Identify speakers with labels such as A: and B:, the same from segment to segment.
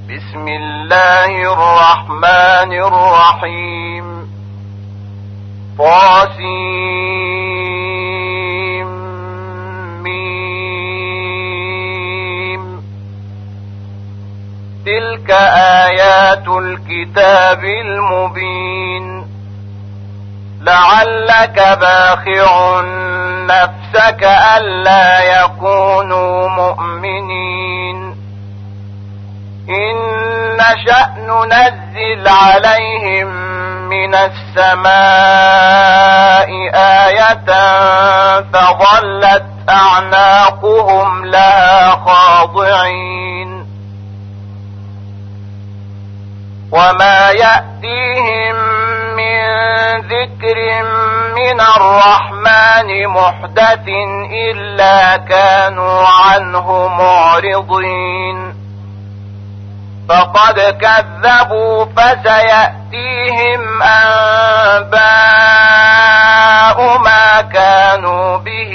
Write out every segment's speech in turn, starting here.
A: بسم الله الرحمن الرحيم طاسيم تلك آيات الكتاب المبين لعلك باخع نفسك ألا يكونوا مؤمنين إن نشأ ننزل عليهم من السماء آية فظلت أعناقهم لها خاضعين وما يأتيهم من ذكر من الرحمن محدث إلا كانوا عنه معرضين فقد كذبوا فسيأتيهم أنباء ما كانوا به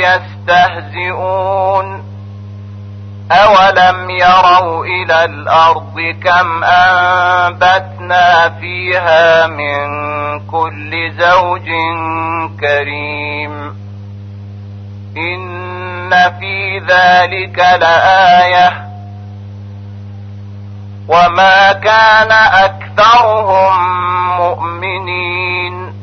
A: يستهزئون أولم يروا إلى الأرض كم أنبتنا فيها من كل زوج كريم إن في ذلك لآية وما كان أكثرهم مؤمنين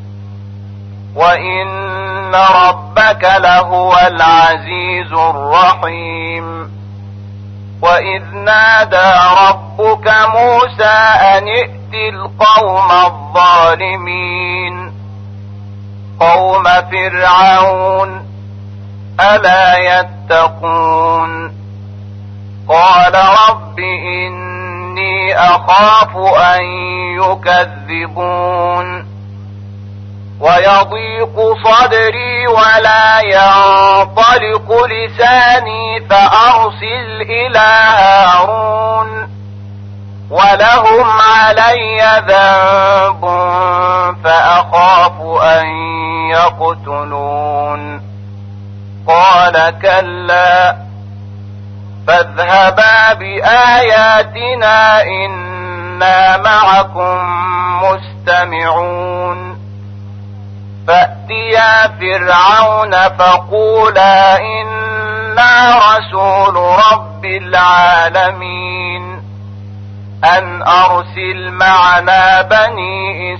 A: وإن ربك لهو العزيز الرحيم وإذ نادى ربك موسى أن ائت القوم الظالمين قوم فرعون ألا يتقون قال رب إني أخاف أن يكذبون ويضيق صدري ولا ينطلق لساني فأرسل إلى هارون ولهم علي ذنب فأخاف أن يقتلون قال كلا فاذهبا بآياتنا إنا معكم مستمعون فأتيا فرعون فقولا إنا رسول رب العالمين أن أرسل معنا بني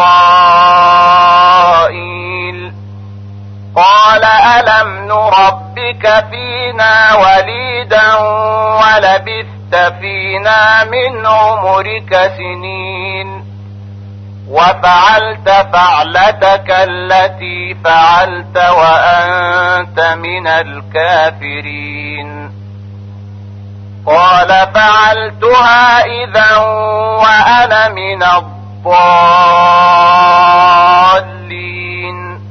A: إسرائيل قال ألم نربك فينا وليدا ولبثت فينا من عمرك سنين وفعلت فعلتك التي فعلت وأنت من الكافرين قال فعلتها إذا وأنا من الضالين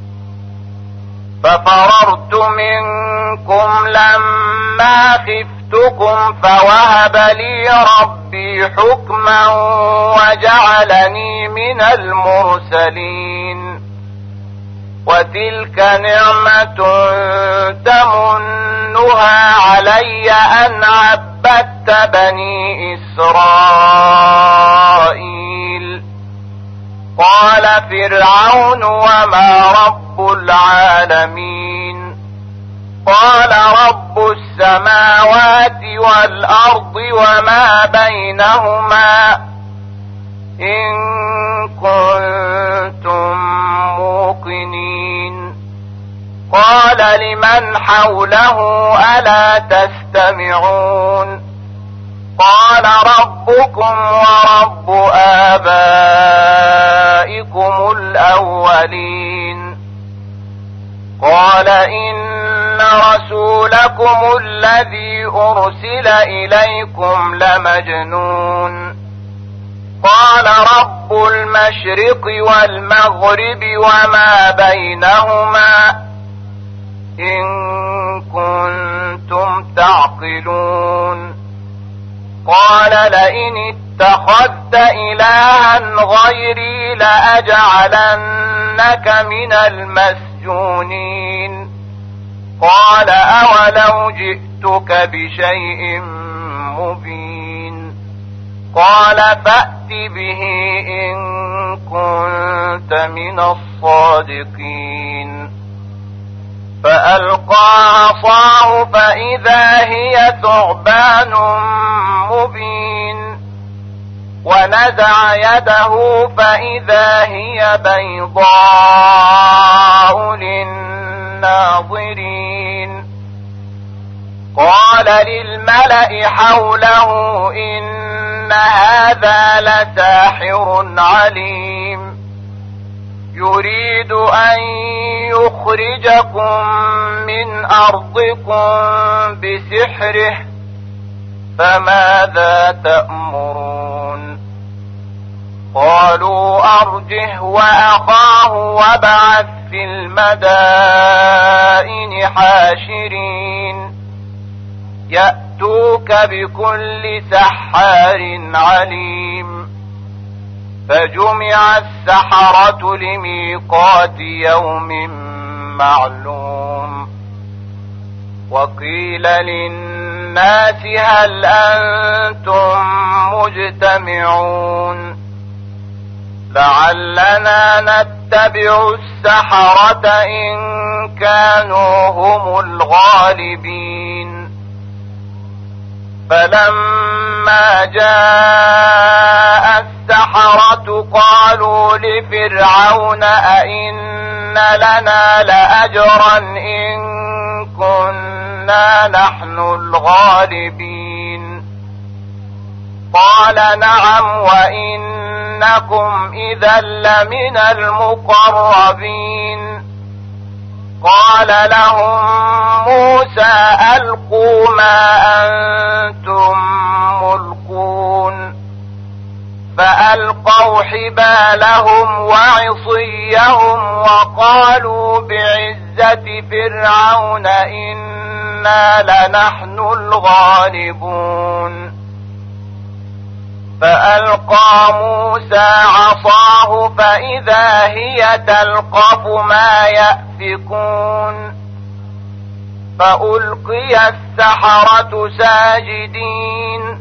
A: ففررت منكم لما خفتكم فوهب لي ربي حكما وجعلني من المرسلين وتلك نعمة تمنها علي أن عبدت بني إسرائيل قال فرعون وما رب العالمين قال رب السماوات والأرض وما بينهما إن كنتم موقنين قال لمن حوله ألا تستمعون قال ربكم ورب آبائكم الأولين قال إن رسولكم الذي أرسل إليكم لمجنون قال رب المشرق والمغرب وما بينهما إن كنتم تعقلون قال لئن اتخذت إلها غيري لأجعلنك من المسجونين قال أولو جئتك بشيء مبين قال فأت به إن كنت من الصادقين. فألقى عصاه فإذا هي ثعبان مبين ونزع يده فإذا هي بيضاء للناظرين. قال للملأ حوله إن هذا لساحر عليم يريد أن يخرجكم من أرضكم بسحره فماذا تأمرون؟ قالوا أرجه وأخاه وابعث في المدائن حاشرين يأتوك بكل سحار عليم. فجمع السحرة لميقات يوم معلوم. وقيل للناس هل أنتم مجتمعون لعلنا نتبع السحرة إن كانوا هم الغالبين. فلما جاء السحرة قالوا لفرعون أئن لنا لأجرا إن كنا نحن الغالبين. قال نعم وإنكم إذا لمن المقربين. قال لهم موسى ألقوا ما أنتم ملقون. فألقوا حبالهم وعصيهم وقالوا بعزة فرعون إنا لنحن الغالبون. فألقى موسى عصاه فإذا هي تلقف ما يأفكون. فألقي السحرة ساجدين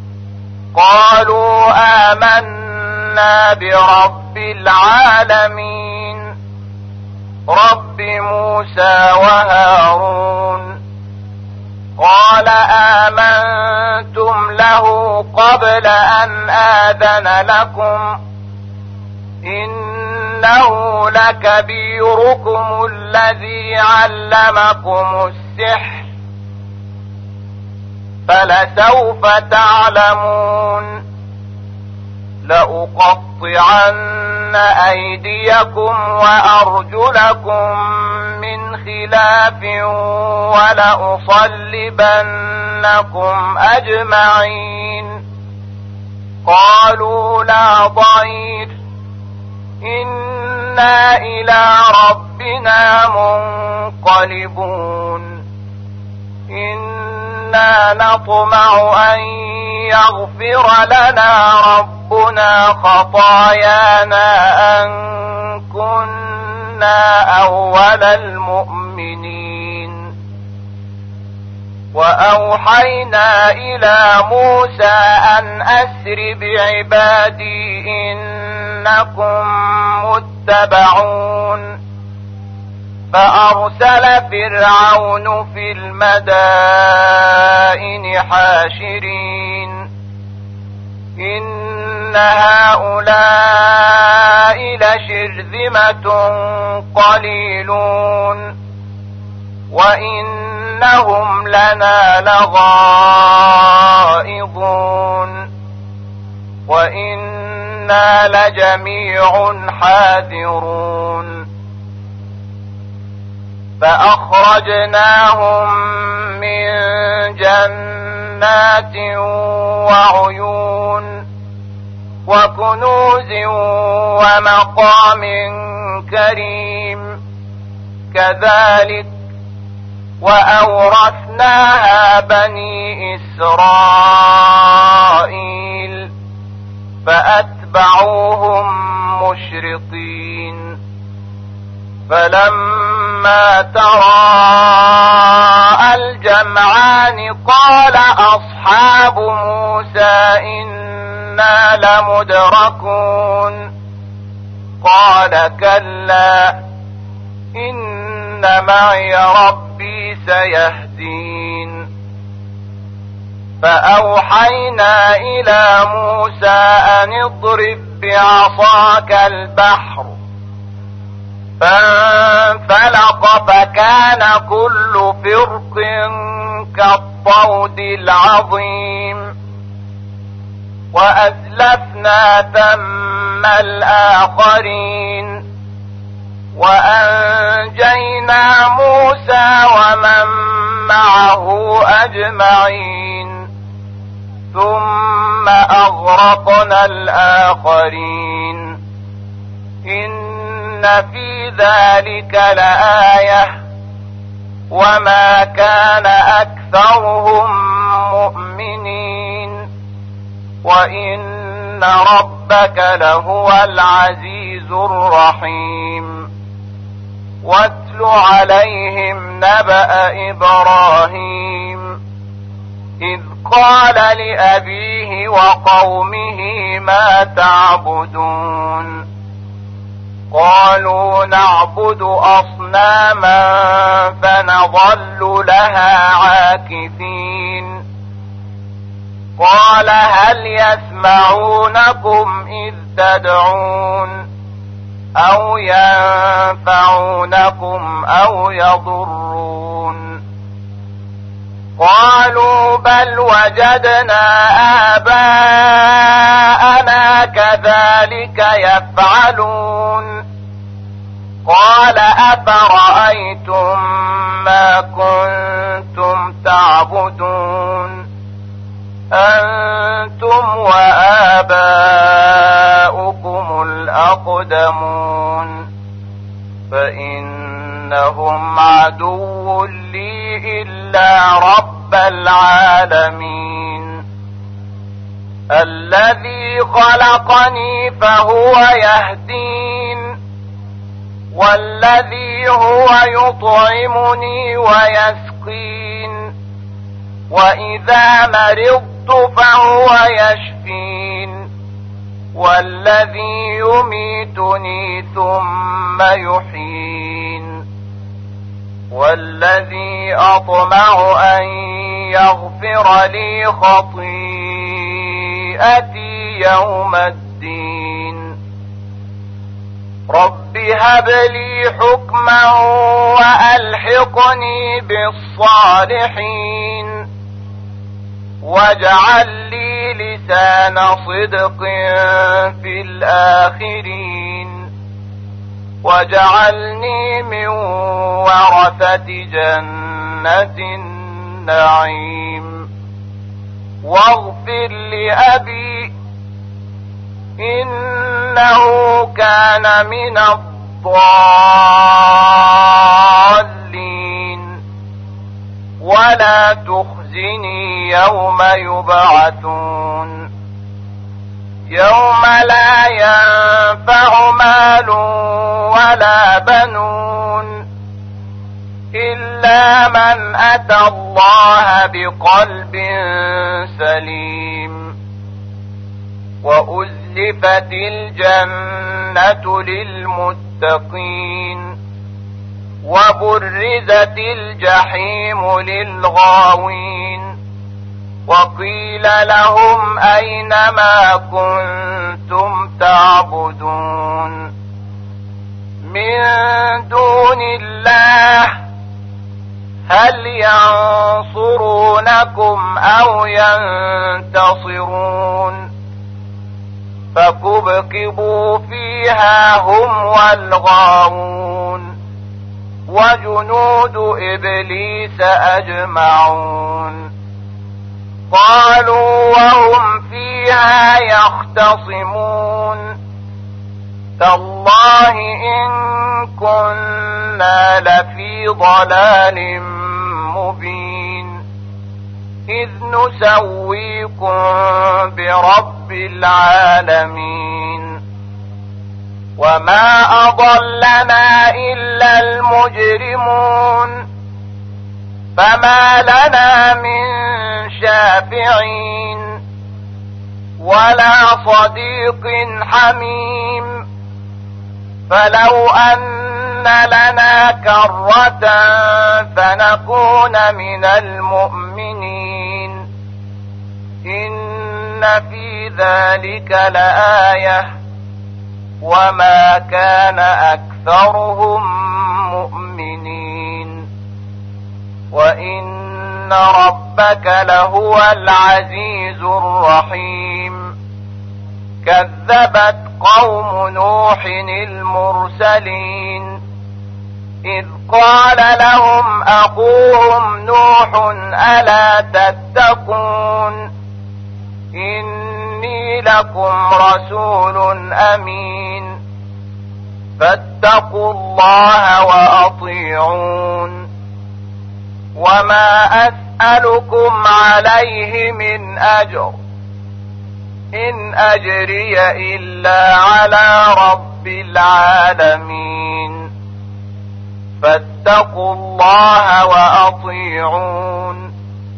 A: قالوا آمنا برب العالمين رب موسى وهارون. قال آمنتم له قبل أن آذن لكم إنه لكبيركم الذي علمكم السحر فلسوف تعلمون. لأقطعن أيديكم وأرجلكم من خلاف ولأصلبنكم أجمعين. قالوا لا ضير إنا إلى ربنا منقلبون. إنا نطمع أن يغفر لنا ربنا خطايانا أن كنا أول المؤمنين. وأوحينا إلى موسى أن أسر بعبادي إنكم متبعون. فأرسل فرعون في المدائن حاشرين إن هؤلاء لشرذمة قليلون وإنهم لنا لغائظون وإنا لجميع حاذرون. فأخرجناهم من جنات وعيون وكنوز ومقام كريم كذلك وأورثناها بني إسرائيل فأتبعوهم مشرقين. فلما تراءى الجمعان قال أصحاب موسى إنا إنا لمدركون قال كلا إن معي ربي سيهدين فأوحينا إلى موسى أن اضرب بعصاك البحر فانفلق فكان كل فرق كالطود العظيم وأزلفنا ثم الآخرين وأنجينا موسى ومن معه أجمعين ثم أغرقنا الآخرين إن في ذلك لآية وما كان أكثرهم مؤمنين وإن ربك لهو العزيز الرحيم واتل عليهم نبأ إبراهيم إذ قال لأبيه وقومه ما تعبدون قالوا نعبد أصناما فنظل لها عاكفين قال هل يسمعونكم إذ تدعون أو ينفعونكم أو يضرون قالوا بل وجدنا آباءنا كذلك يفعلون قال أفرأيتم ما كنتم تعبدون أنتم وآباؤكم الأقدمون فإنهم عدو لي إلا رب العالمين الذي خلقني فهو يهدين والذي هو يطعمني ويسقين وإذا مرضت فهو يشفين والذي يميتني ثم يحيين والذي أطمع أن يغفر لي خطيئتي يوم الدين رب هب لي حكما وألحقني بالصالحين واجعل لي لسان صدق في الآخرين واجعلني من ورثة جنة النعيم واغفر لأبي إنه كان من الضالين ولا تخزني يوم يبعثون يوم لا ينفع مال ولا بنون إلا من أتى الله بقلب سليم وأزلفت الجنة للمتقين وبرزت الجحيم للغاوين وقيل لهم أين ما كنتم تعبدون من دون الله هل ينصرونكم أو ينتصرون فكبكبوا فيها هم والغاوون وجنود إبليس أجمعون قالوا وهم فيها يختصمون تالله إن كنا لفي ضلال مبين إذ نسويكم برب العالمين وما أضلنا إلا المجرمون فما لنا من شافعين ولا صديق حميم. فلو أن لنا كرة فنكون من المؤمنين إن في ذلك لآية وما كان أكثرهم مؤمنين وإن ربك لهو العزيز الرحيم. كذبت قوم نوح المرسلين إذ قال لهم أخوهم نوح ألا تتقون إني لكم رسول أمين فاتقوا الله وأطيعون. وما أسألكم عليه من أجر إن أجري إلا على رب العالمين فاتقوا الله وأطيعون.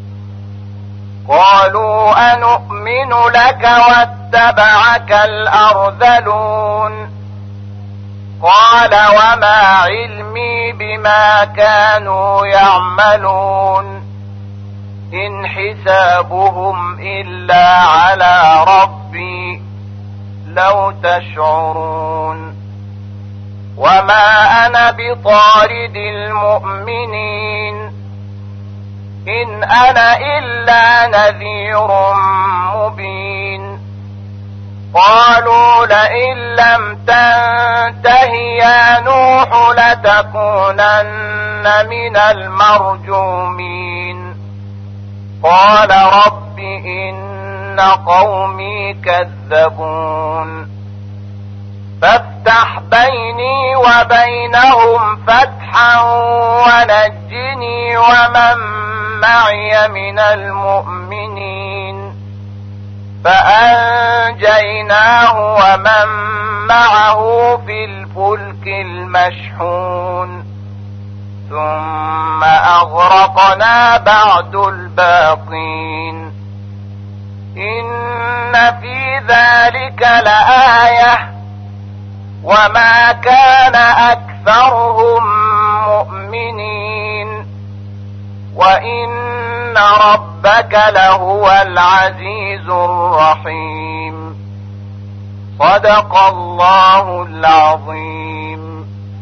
A: قالوا أنؤمن لك واتبعك الأرذلون قال وما علمي بما كانوا يعملون إن حسابهم إلا على ربي لو تشعرون. وما أنا بطارد المؤمنين إن أنا إلا نذير مبين. قالوا لئن لم تنته يا نوح لتكونن من المرجومين. قال رب إن قومي كذبون فافتح بيني وبينهم فتحا ونجني ومن معي من المؤمنين. فأنجيناه ومن معه في الفلك المشحون ثم أغرقنا بعد الباقين. إن في ذلك لآية وما كان أكثرهم مؤمنين وإن ربك لهو العزيز الرحيم. صدق الله العظيم.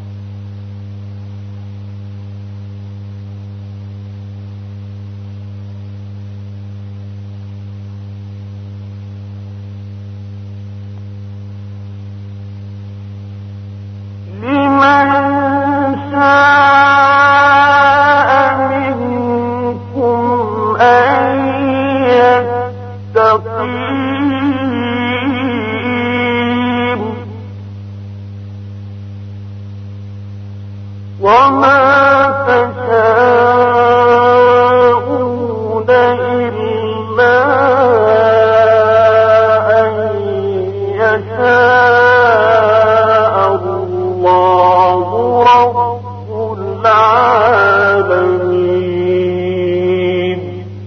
B: لمن شاء منكم أن يستقيم وما تشاءون إلا أن يشاء الله رب العالمين.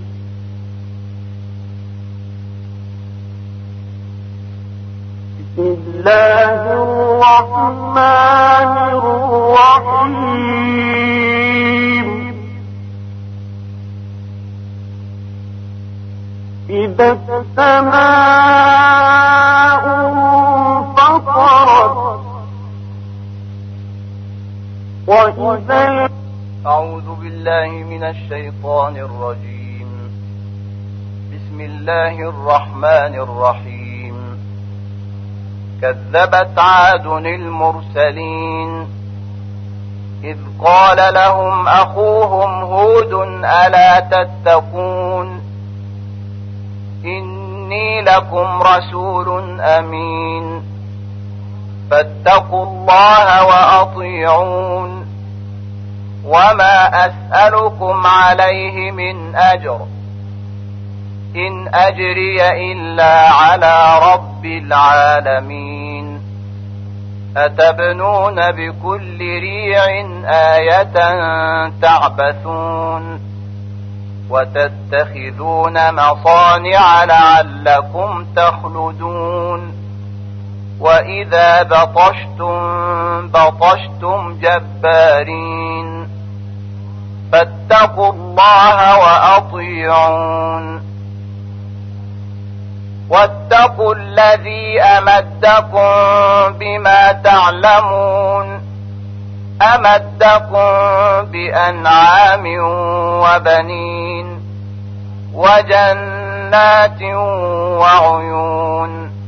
B: بسم الله الرحمن الرحيم. إذا السماء انفطرت وإذا.
A: أعوذ بالله من الشيطان الرجيم. بسم الله الرحمن الرحيم. كذبت عاد المرسلين إذ قال لهم أخوهم هود ألا تتقون إني لكم رسول أمين فاتقوا الله وأطيعون. وما أسألكم عليه من أجر إن أجري إلا على رب العالمين. أتبنون بكل ريع آية تعبثون وتتخذون مصانع لعلكم تخلدون وإذا بطشتم جبارين فاتقوا الله وأطيعون واتقوا الذي أمدكم بما تعلمون أمدكم بأنعام وبنين وجنات وعيون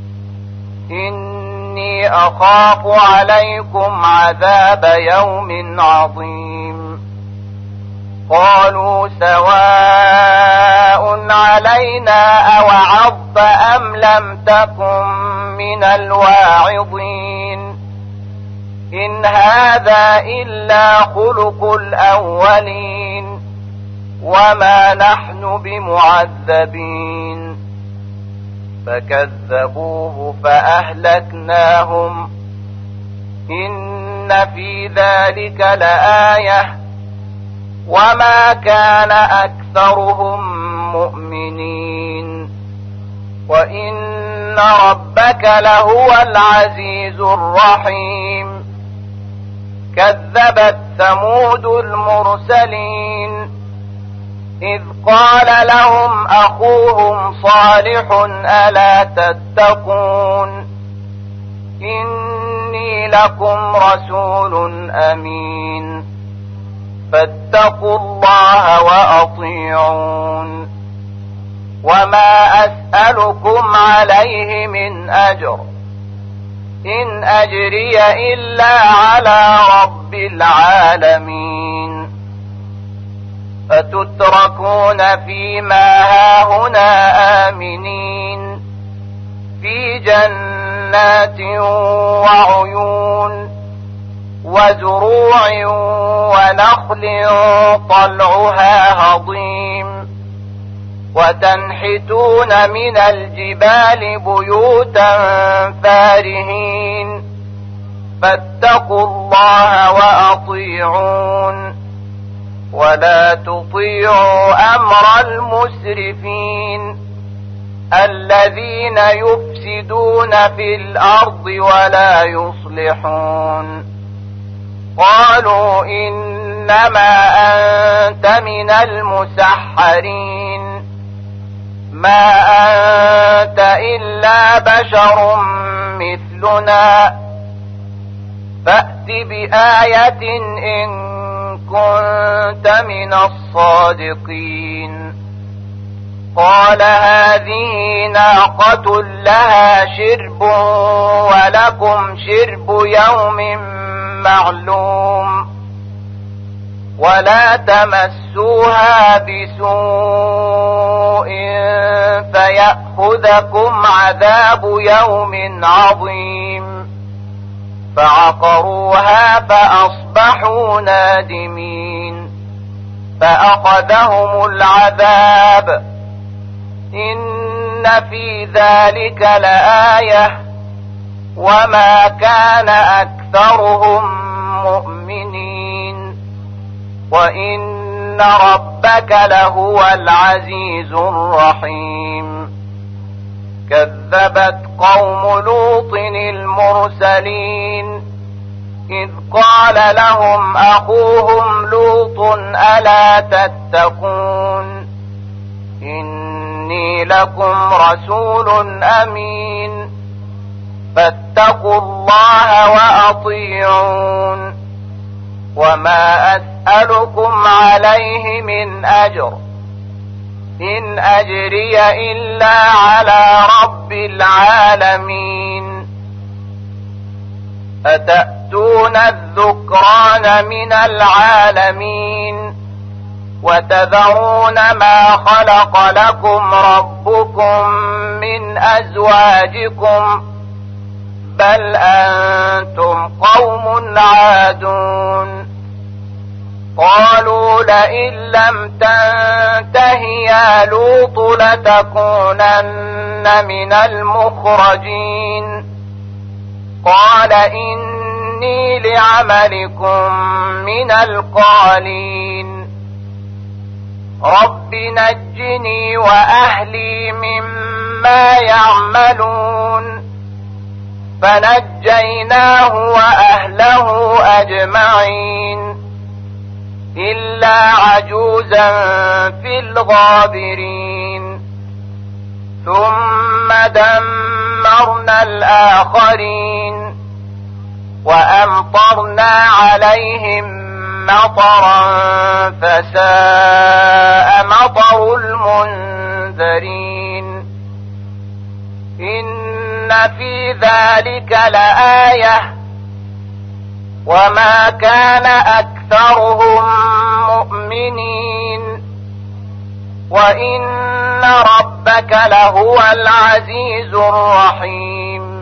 A: إني أخاف عليكم عذاب يوم عظيم قالوا سواء علينا أوعظت أم لم تكن من الواعظين إن هذا إلا خلق الأولين وما نحن بمعذبين فكذبوه فأهلكناهم إن في ذلك لآية وما كان أكثرهم مؤمنين وإن ربك لهو العزيز الرحيم كذبت ثمود المرسلين إذ قال لهم أخوهم صالح ألا تتقون إني لكم رسول أمين فاتقوا الله وأطيعون وما أسألكم عليه من أجر إن أجري إلا على رب العالمين فتتركون فيما هاهنا آمنين في جنات وعيون وزروع ونخل طلعها هضيم وتنحتون من الجبال بيوتا فارهين فاتقوا الله وأطيعون ولا تطيعوا أمر المسرفين الذين يفسدون في الأرض ولا يصلحون قالوا إنما أنت من المسحرين ما أنت إلا بشر مثلنا فأت بآية إن كنت من الصادقين قال هذه ناقة لها شرب ولكم شرب يوم معلوم ولا تمسوها بسوء فيأخذكم عذاب يوم عظيم فعقروها فأصبحوا نادمين فأخذهم العذاب إن في ذلك لآية وما كان أكثرهم مؤمنين وإن ربك لهو العزيز الرحيم كذبت قوم لوط المرسلين إذ قال لهم أخوهم لوط ألا تتقون إني لكم رسول أمين فاتقوا الله وأطيعون وما أسألكم عليه من أجر إن أجري إلا على رب العالمين أتأتون الذكران من العالمين وتذرون ما خلق لكم ربكم من أزواجكم بل أنتم قوم عادون قالوا لئن لم تنته يا لوط لتكونن من المخرجين قال إني لعملكم من القالين رب نجني وأهلي مما يعملون فنجيناه وأهله أجمعين إلا عجوزا في الغابرين ثم دمرنا الآخرين وأمطرنا عليهم مطرا فساء مطر المنذرين إن في ذلك لآية وما كان أكثرهم مؤمنين وإن ربك لهو العزيز الرحيم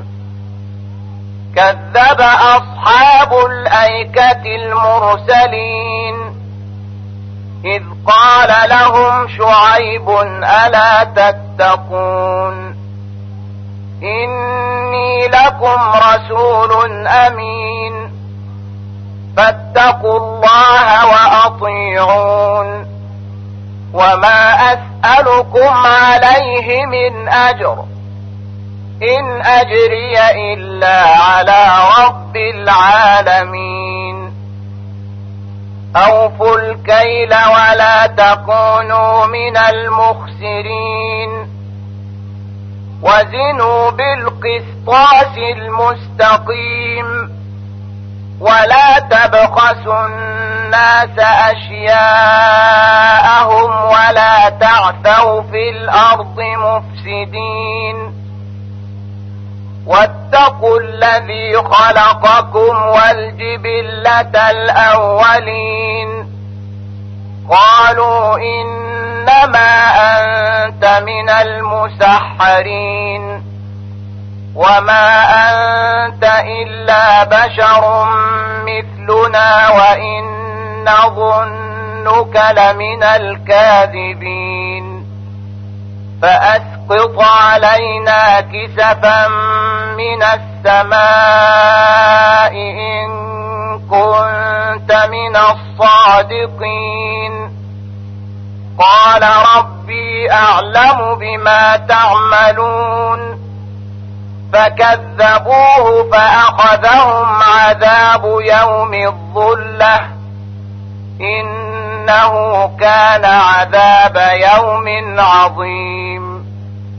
A: كذب أصحاب الأيكة المرسلين إذ قال لهم شعيب ألا تتقون إني لكم رسول أمين فاتقوا الله وأطيعون وما أسألكم عليه من أجر إن أجري إلا على رب العالمين أوفوا الكيل ولا تكونوا من المخسرين وزنوا بالقسطاس المستقيم ولا تبخسوا الناس أشياءهم ولا تعثوا في الأرض مفسدين واتقوا الذي خلقكم والجبلة الأولين قالوا إنما أنت من المسحرين وما أنت إلا بشر مثلنا وإن نظنك لمن الكاذبين فأسقط علينا كسفا من السماء إن كنت من الصادقين قال ربي أعلم بما تعملون فكذبوه فأخذهم عذاب يوم الظلة إنه كان عذاب يوم عظيم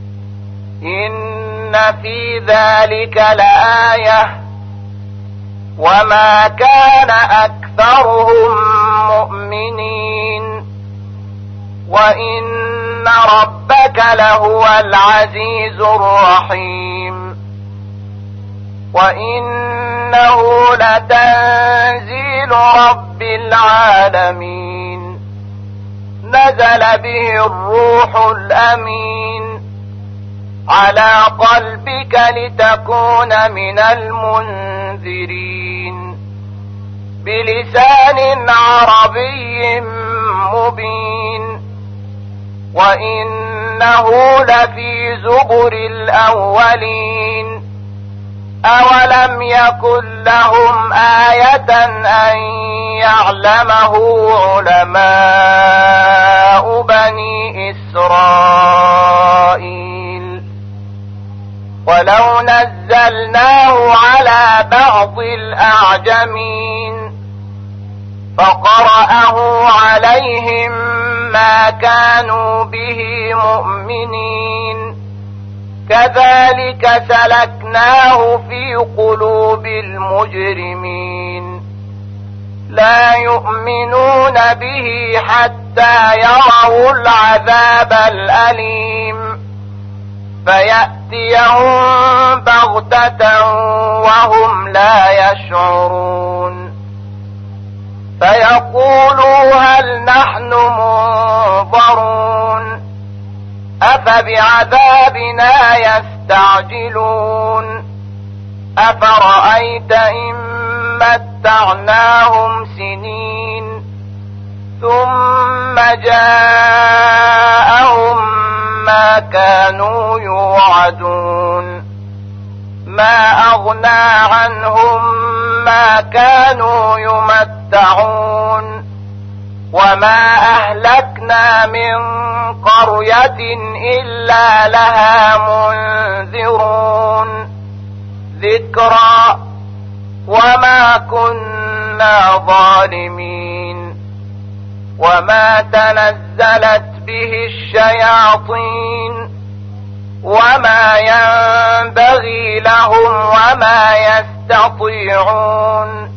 A: إن في ذلك لآية وما كان أكثرهم مؤمنين وإن ربك لهو العزيز الرحيم وإنه لتنزيل رب العالمين نزل به الروح الأمين على قلبك لتكون من المنذرين بلسان عربي مبين وإنه لفي زبر الأولين أولم يكن لهم آية أن يعلمه علماء بني إسرائيل ولو نزلناه على بعض الأعجمين فقرأه عليهم ما كانوا به مؤمنين كذلك سلكناه في قلوب المجرمين لا يؤمنون به حتى يروا العذاب الأليم فيأتيهم بغتة وهم لا يشعرون فيقولوا هل نحن منظرون أفبعذابنا يستعجلون أفرأيت إن متعناهم سنين ثم جاءهم ما كانوا يوعدون ما أغنى عنهم ما كانوا يمتعون وما أهلكنا أهلكنا من قرية إلا لها منذرون ذكرى وما كنا ظالمين وما تنزلت به الشياطين وما ينبغي لهم وما يستطيعون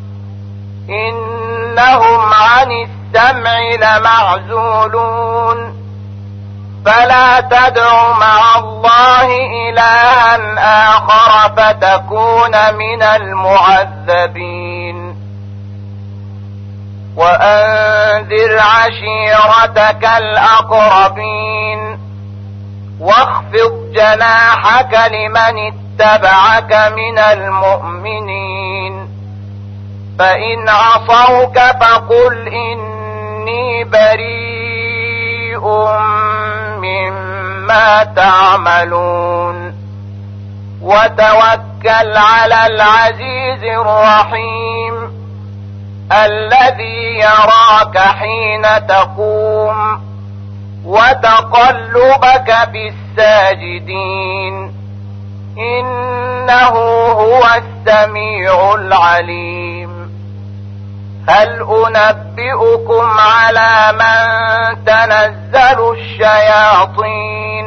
A: إنهم عن السمع لمعزولون فلا تدع مع الله إلها آخر فتكون من المعذبين وأنذر عشيرتك الأقربين واخفض جناحك لمن اتبعك من المؤمنين فإن عصوك فقل إني بريء مما تعملون وتوكل على العزيز الرحيم الذي يراك حين تقوم وتقلبك في الساجدين إنه هو السميع العليم هل أنبئكم على من تنزل الشياطين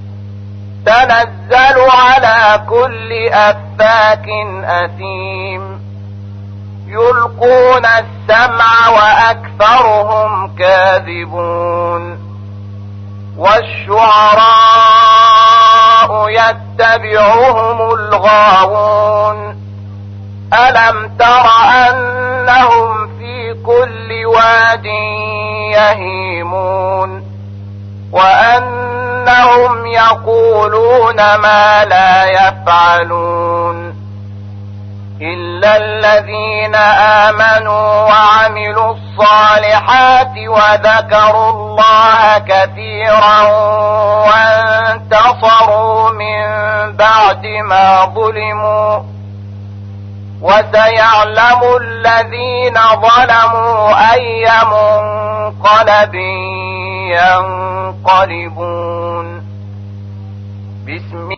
A: تنزل على كل أفاك أثيم يلقون السمع وأكثرهم كاذبون والشعراء يتبعهم الغاوون ألم تر أنهم في كل واد يهيمون وأنهم يقولون ما لا يفعلون إلا الذين آمنوا وعملوا الصالحات وذكروا الله كثيرا وانتصروا من بعد ما ظلموا وسيعلم الذين ظلموا أي منقلب ينقلبون